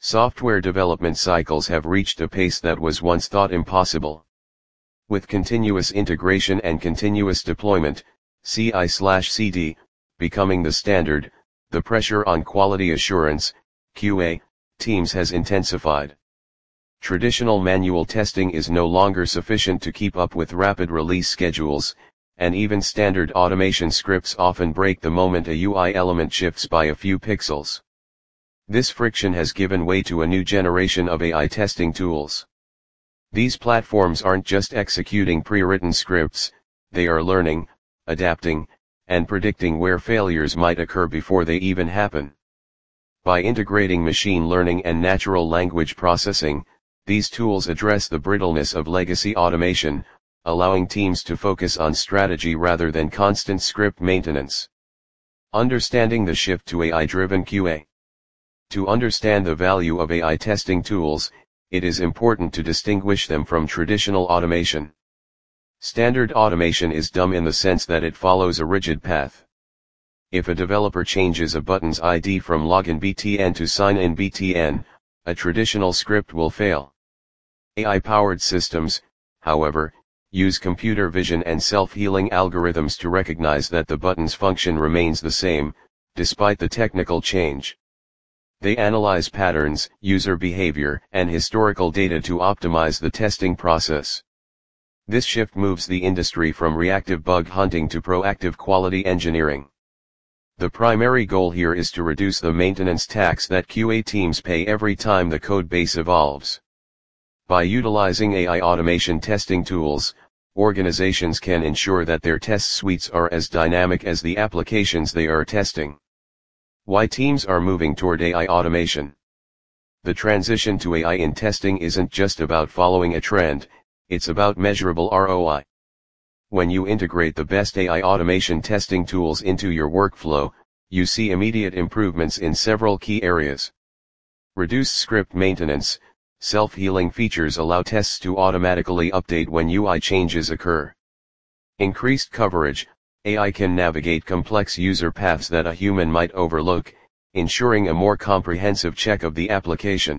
Software development cycles have reached a pace that was once thought impossible. With continuous integration and continuous deployment, CI/CD, becoming the standard, the pressure on quality assurance, QA, teams has intensified. Traditional manual testing is no longer sufficient to keep up with rapid release schedules, and even standard automation scripts often break the moment a UI element shifts by a few pixels. This friction has given way to a new generation of AI testing tools. These platforms aren't just executing pre-written scripts, they are learning, adapting, and predicting where failures might occur before they even happen. By integrating machine learning and natural language processing, these tools address the brittleness of legacy automation, allowing teams to focus on strategy rather than constant script maintenance. Understanding the shift to AI-driven QA. To understand the value of AI testing tools, it is important to distinguish them from traditional automation. Standard automation is dumb in the sense that it follows a rigid path. If a developer changes a button's ID from login BTN to sign-in BTN, a traditional script will fail. AI-powered systems, however, use computer vision and self-healing algorithms to recognize that the button's function remains the same, despite the technical change. They analyze patterns, user behavior, and historical data to optimize the testing process. This shift moves the industry from reactive bug hunting to proactive quality engineering. The primary goal here is to reduce the maintenance tax that QA teams pay every time the code base evolves. By utilizing AI automation testing tools, organizations can ensure that their test suites are as dynamic as the applications they are testing. Why teams are moving toward AI automation. The transition to AI in testing isn't just about following a trend, it's about measurable ROI. When you integrate the best AI automation testing tools into your workflow, you see immediate improvements in several key areas. Reduced script maintenance. Self-healing features allow tests to automatically update when UI changes occur. Increased coverage. AI can navigate complex user paths that a human might overlook, ensuring a more comprehensive check of the application.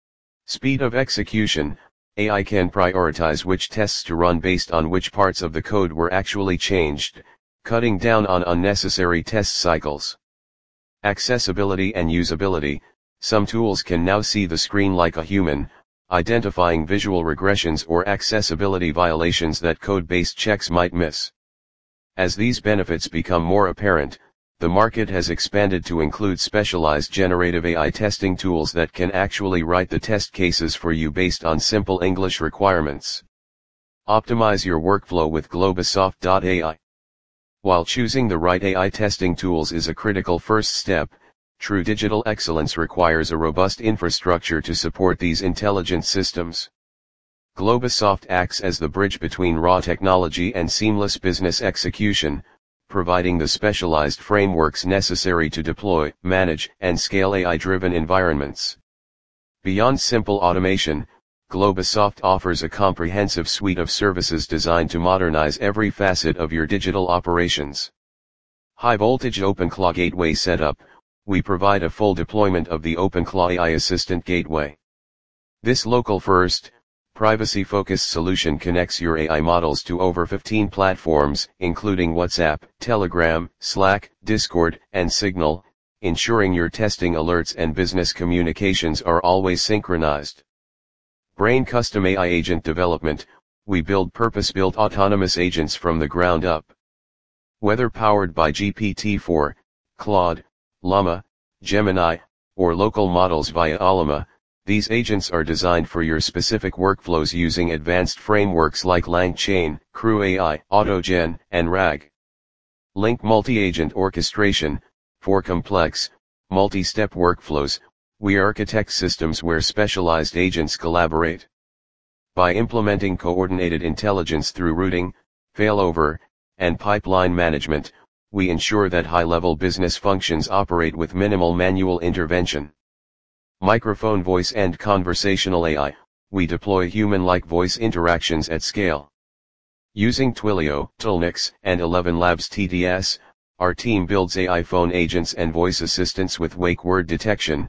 Speed of execution. AI can prioritize which tests to run based on which parts of the code were actually changed, cutting down on unnecessary test cycles. Accessibility and usability. Some tools can now see the screen like a human, identifying visual regressions or accessibility violations that code-based checks might miss. As these benefits become more apparent, the market has expanded to include specialized generative AI testing tools that can actually write the test cases for you based on simple English requirements. Optimize your workflow with Globasoft.ai. While choosing the right AI testing tools is a critical first step, true digital excellence requires a robust infrastructure to support these intelligent systems. Globasoft acts as the bridge between raw technology and seamless business execution, providing the specialized frameworks necessary to deploy, manage, and scale AI-driven environments. Beyond simple automation, Globasoft offers a comprehensive suite of services designed to modernize every facet of your digital operations. High-voltage OpenClaw Gateway setup. We provide a full deployment of the OpenClaw AI Assistant Gateway. This local-first, privacy-focused solution connects your AI models to over 15 platforms, including WhatsApp, Telegram, Slack, Discord, and Signal, ensuring your testing alerts and business communications are always synchronized. Brain Custom AI Agent Development. We build purpose-built autonomous agents from the ground up. Whether powered by GPT-4, Claude, Llama, Gemini, or local models via Allama, these agents are designed for your specific workflows using advanced frameworks like LangChain, CrewAI, AutoGen, and RAG. Link multi-agent orchestration. For complex, multi-step workflows, we architect systems where specialized agents collaborate. By implementing coordinated intelligence through routing, failover, and pipeline management, we ensure that high-level business functions operate with minimal manual intervention. Microphone voice and conversational AI. We deploy human-like voice interactions at scale. Using Twilio, Tulnix, and 11 Labs TDS, our team builds AI phone agents and voice assistants with wake word detection,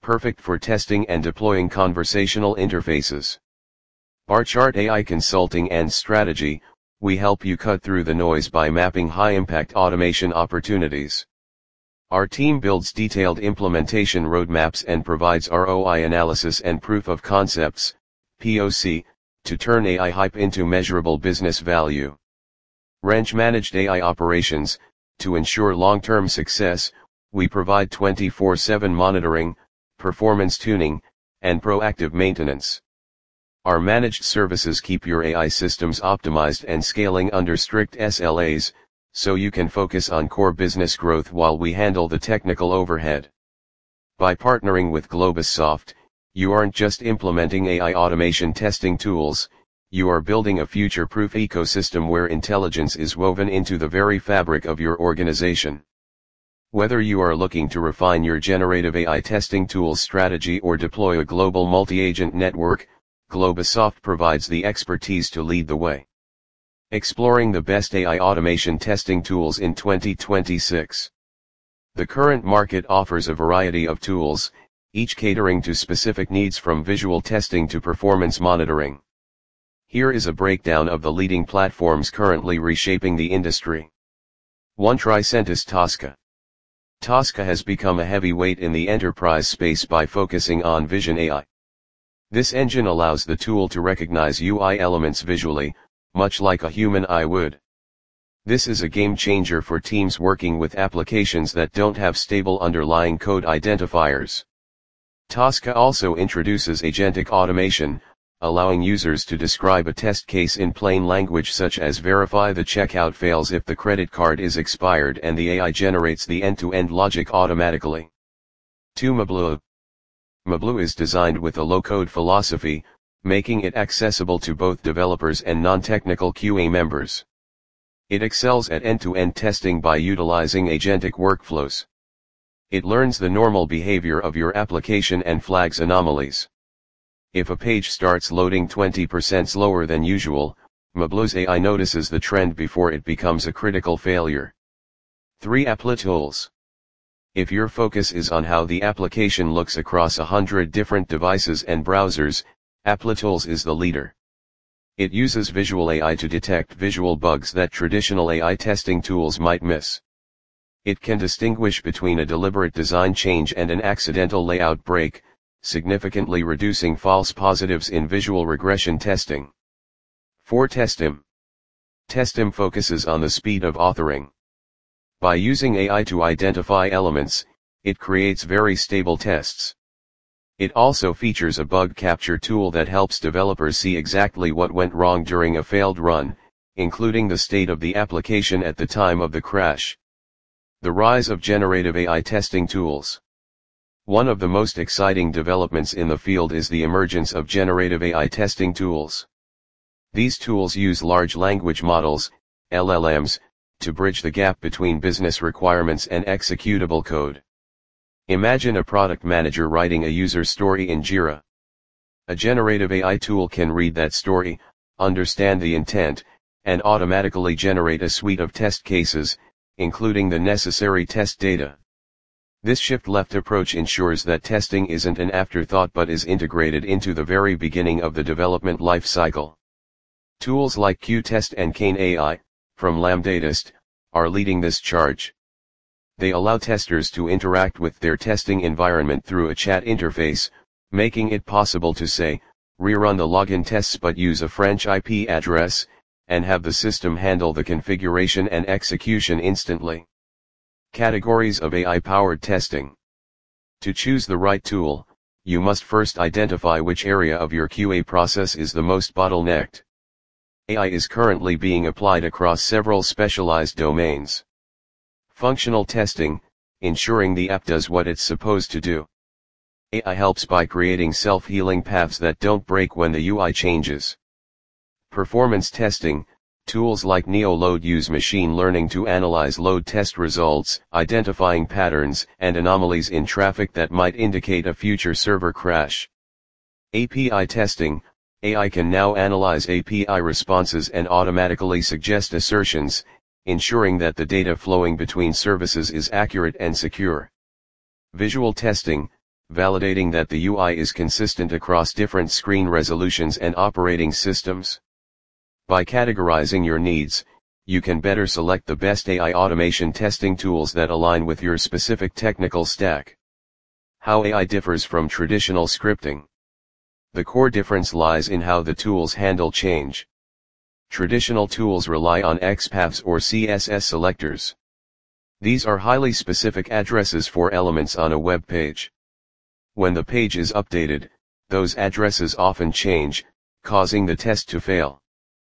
perfect for testing and deploying conversational interfaces. Barchart AI Consulting and Strategy, we help you cut through the noise by mapping high-impact automation opportunities. Our team builds detailed implementation roadmaps and provides ROI analysis and proof of concepts, POC, to turn AI hype into measurable business value. Wrench Managed AI Operations, to ensure long-term success, we provide 24/7 monitoring, performance tuning, and proactive maintenance. Our managed services keep your AI systems optimized and scaling under strict SLAs, so you can focus on core business growth while we handle the technical overhead. By partnering with Globussoft, you aren't just implementing AI automation testing tools, you are building a future-proof ecosystem where intelligence is woven into the very fabric of your organization. Whether you are looking to refine your generative AI testing tools strategy or deploy a global multi-agent network, Globussoft provides the expertise to lead the way. Exploring the best AI automation testing tools in 2026. The current market offers a variety of tools, each catering to specific needs from visual testing to performance monitoring. Here is a breakdown of the leading platforms currently reshaping the industry. 1. Tricentis Tosca. Tosca has become a heavyweight in the enterprise space by focusing on vision AI. This engine allows the tool to recognize UI elements visually, much like a human eye would. This is a game changer for teams working with applications that don't have stable underlying code identifiers. Tosca also introduces agentic automation, allowing users to describe a test case in plain language such as verify the checkout fails if the credit card is expired, and the AI generates the end-to-end logic automatically. 2. Mablu. Mablu is designed with a low-code philosophy, making it accessible to both developers and non-technical QA members. It excels at end-to-end testing by utilizing agentic workflows. It learns the normal behavior of your application and flags anomalies. If a page starts loading 20% slower than usual, Mablu's AI notices the trend before it becomes a critical failure. 3. Applitools. If your focus is on how the application looks across 100 different devices and browsers, Applitools is the leader. It uses visual AI to detect visual bugs that traditional AI testing tools might miss. It can distinguish between a deliberate design change and an accidental layout break, significantly reducing false positives in visual regression testing. 4. Testim. Testim focuses on the speed of authoring. By using AI to identify elements, it creates very stable tests. It also features a bug capture tool that helps developers see exactly what went wrong during a failed run, including the state of the application at the time of the crash. The rise of generative AI testing tools. One of the most exciting developments in the field is the emergence of generative AI testing tools. These tools use large language models, LLMs, to bridge the gap between business requirements and executable code. Imagine a product manager writing a user story in Jira. A generative AI tool can read that story, understand the intent, and automatically generate a suite of test cases, including the necessary test data. This shift-left approach ensures that testing isn't an afterthought but is integrated into the very beginning of the development life cycle. Tools like Qtest and Kane AI, from Lambdatist, are leading this charge. They allow testers to interact with their testing environment through a chat interface, making it possible to say, rerun the login tests but use a French IP address, and have the system handle the configuration and execution instantly. Categories of AI-powered testing. To choose the right tool, you must first identify which area of your QA process is the most bottlenecked. AI is currently being applied across several specialized domains. Functional testing, ensuring the app does what it's supposed to do. AI helps by creating self-healing paths that don't break when the UI changes. Performance testing, tools like NeoLoad use machine learning to analyze load test results, identifying patterns and anomalies in traffic that might indicate a future server crash. API testing, AI can now analyze API responses and automatically suggest assertions, ensuring that the data flowing between services is accurate and secure. Visual testing, validating that the UI is consistent across different screen resolutions and operating systems. By categorizing your needs, you can better select the best AI automation testing tools that align with your specific technical stack. How AI differs from traditional scripting. The core difference lies in how the tools handle change. Traditional tools rely on XPaths or CSS selectors. These are highly specific addresses for elements on a web page. When the page is updated, those addresses often change, causing the test to fail.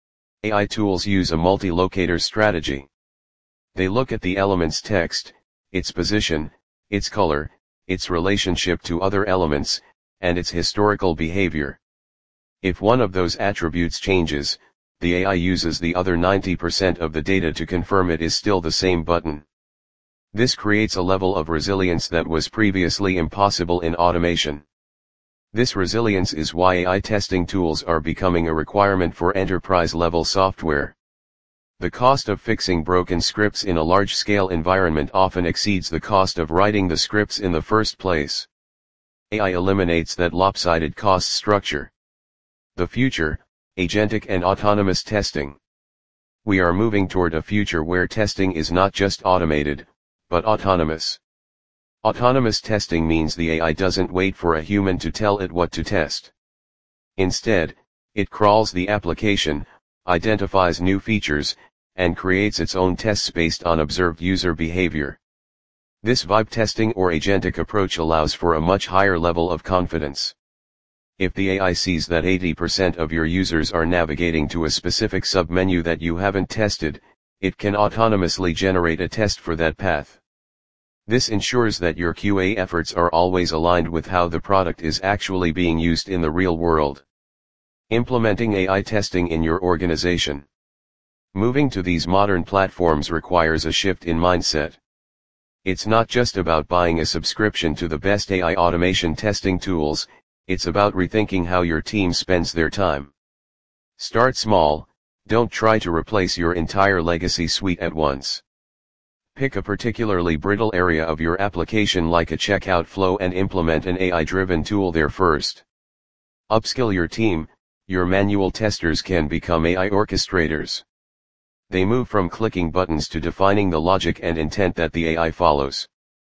AI tools use a multi-locator strategy. They look at the element's text, its position, its color, its relationship to other elements, and its historical behavior. If one of those attributes changes, the AI uses the other 90% of the data to confirm it is still the same button. This creates a level of resilience that was previously impossible in automation. This resilience is why AI testing tools are becoming a requirement for enterprise-level software. The cost of fixing broken scripts in a large-scale environment often exceeds the cost of writing the scripts in the first place. AI eliminates that lopsided cost structure. The future, agentic and autonomous testing. We are moving toward a future where testing is not just automated, but autonomous. Autonomous testing means the AI doesn't wait for a human to tell it what to test. Instead, it crawls the application, identifies new features, and creates its own tests based on observed user behavior. This vibe testing or agentic approach allows for a much higher level of confidence. If the AI sees that 80% of your users are navigating to a specific submenu that you haven't tested, it can autonomously generate a test for that path. This ensures that your QA efforts are always aligned with how the product is actually being used in the real world. Implementing AI testing in your organization. Moving to these modern platforms requires a shift in mindset. It's not just about buying a subscription to the best AI automation testing tools, it's about rethinking how your team spends their time. Start small, don't try to replace your entire legacy suite at once. Pick a particularly brittle area of your application like a checkout flow and implement an AI-driven tool there first. Upskill your team, your manual testers can become AI orchestrators. They move from clicking buttons to defining the logic and intent that the AI follows.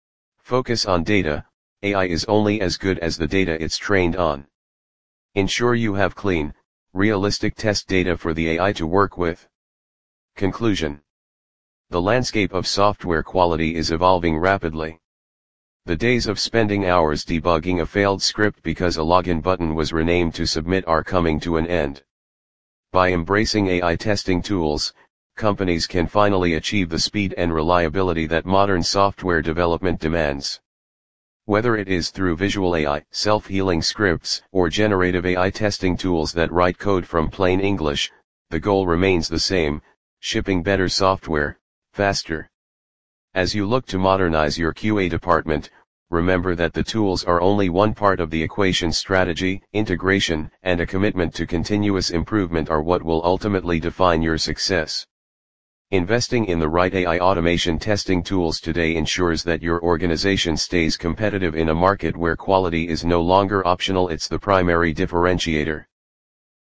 Focus on data, AI is only as good as the data it's trained on. Ensure you have clean, realistic test data for the AI to work with. Conclusion. The landscape of software quality is evolving rapidly. The days of spending hours debugging a failed script because a login button was renamed to submit are coming to an end. By embracing AI testing tools, companies can finally achieve the speed and reliability that modern software development demands. Whether it is through visual AI, self-healing scripts, or generative AI testing tools that write code from plain English, the goal remains the same: shipping better software, faster. As you look to modernize your QA department, remember that the tools are only one part of the equation. Strategy, integration, and a commitment to continuous improvement are what will ultimately define your success. Investing in the right AI automation testing tools today ensures that your organization stays competitive in a market where quality is no longer optional, it's the primary differentiator.